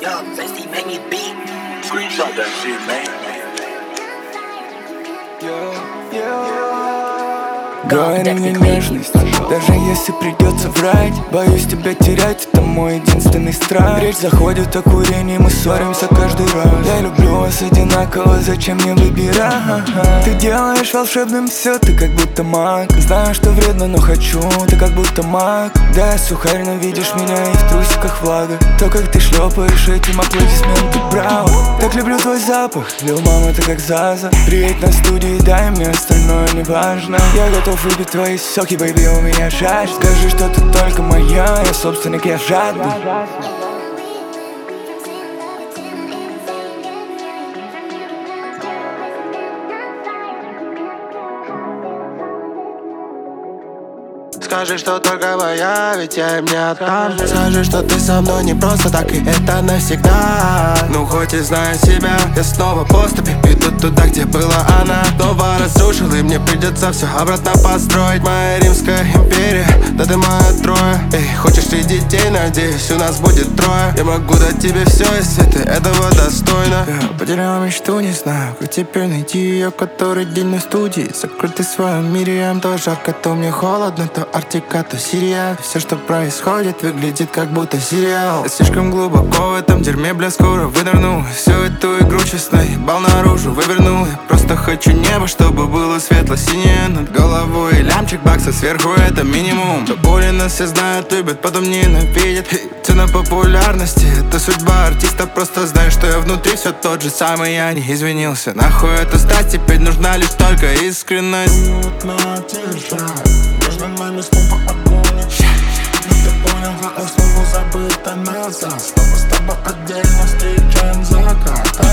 up, Bessie make me beat. Screenshot that shit, man. Говори мне нежность, даже если придется врать. Боюсь тебя терять, это мой единственный страх. Речь заходит о курении, мы ссоримся каждый раз. Я люблю вас одинаково, зачем мне выбирать? Ты делаешь волшебным все, ты как будто маг. Знаю, что вредно, но хочу, ты как будто маг. Да, я сухарь, но видишь меня и в трусиках влага. То, как ты шлепаешь этим, аплодисменты, браво. Так люблю твой запах, Лил мама, ты как Заза. Приедь на студию, дай мне, остальное не важно. Я готов выпить твои соки, бэйби, у меня жажда. Скажи, что ты только моя, я собственник, я жадный. Скажи, что только моя, ведь я им не отдам. Скажи, что ты со мной не просто так, и это навсегда. Ну хоть и знаю себя, я снова поступи. Иду туда, где была она. Снова разрушил, и мне придется все обратно построить. Моя Римская империя, да ты моя Троя. Эй, хочешь ты детей, надеюсь, у нас будет трое. Я могу дать тебе все, если ты этого достойна. Я потерял мечту, не знаю, как теперь найти ее, который день на студии. Закрытый в своем мире, я им то жарко, то мне холодно, то Арктика, то Сирия. Все, что происходит, выглядит как будто сериал. Я слишком глубоко в этом дерьме, бля, скоро вынырну. Всю эту игру честно ебал наружу, вывернул. Я просто хочу небо, чтобы было светло-синее над головой. Лямчик баксов сверху, это минимум. До боли нас все знают, любят, потом ненавидят. Цена популярности, это судьба артиста. Просто знаю, что я внутри все тот же самый. Я не извинился, нахуй эту страсть. Теперь нужна лишь только искренность. Между нами снова огонь. Но ты понял, а снова забыто назад. Снова с тобой отдельно встречаем закат.